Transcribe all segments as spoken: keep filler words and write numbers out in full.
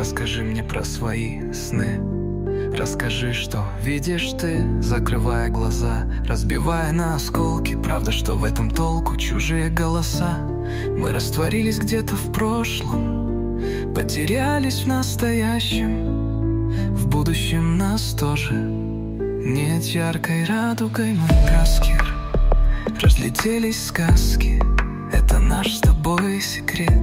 Расскажи мне про свои сны. Расскажи, что видишь ты, закрывая глаза, разбивая на осколки. Правда, что в этом толку? Чужие голоса. Мы растворились где-то в прошлом, потерялись в настоящем. В будущем нас тоже нет. Яркой радугой мы краски, разлетелись сказки. Это наш с тобой секрет.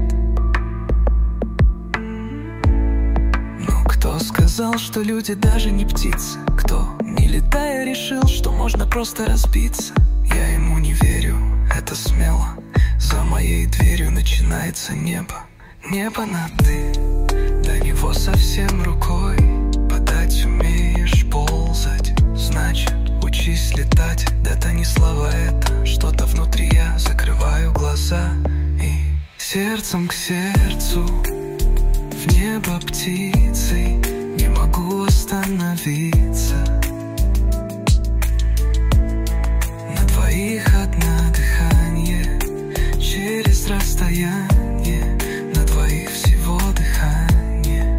Кто сказал, что люди даже не птицы? Кто, не летая, решил, что можно просто разбиться? Я ему не верю, это смело. За моей дверью начинается небо. Небо на «ты», до него совсем рукой подать. Умеешь ползать, значит, учись летать. Да это не слова, это что-то внутри. Я закрываю глаза и сердцем к сердцу в небо птицей не могу остановиться. На двоих одно дыхание через расстояние. На двоих всего дыхание.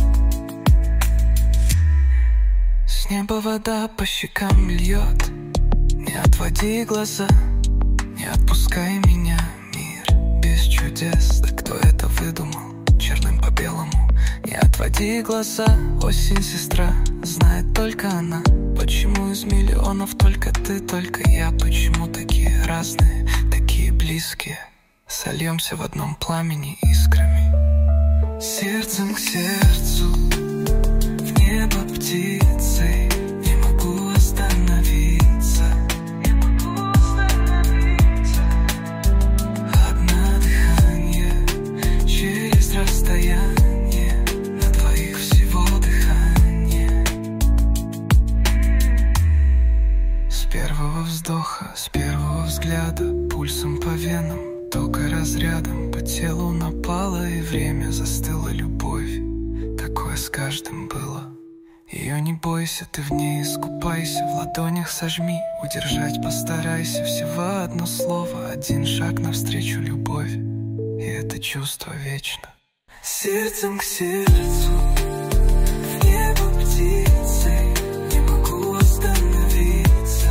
С неба вода по щекам льет. Не отводи глаза, не отпускай меня. Мир без чудес, да кто это выдумал? Черным по белому. Не отводи глаза, осень сестра, знает только она. Почему из миллионов только ты, только я? Почему такие разные, такие близкие? Сольемся в одном пламени искрами. Сердцем к сердцу в небо птицей не могу остановиться. Не могу остановиться. Одно дыхание через расстояние. На двоих всего дыхание. С первого вздоха, с первого взгляда, пульсом по венам, токой разрядом по телу напало, и время застыло. Любовь такое с каждым было. Ее не бойся, ты в ней искупайся, в ладонях сожми, удержать постарайся. Всего одно слово, один шаг навстречу, любовь, и это чувство вечно. Сердцем к сердцу в небо птицей не могу остановиться.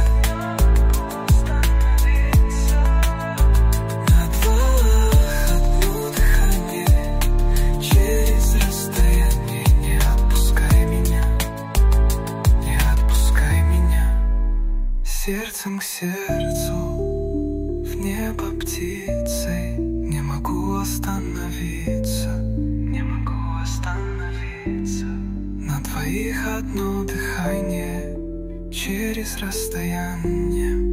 На двоих одно дыхание через расстояние. Не отпускай меня, не отпускай меня. Сердцем к сердцу в небо птицей не могу остановиться. Не могу остановиться. На двоих одно дыхание через расстояние.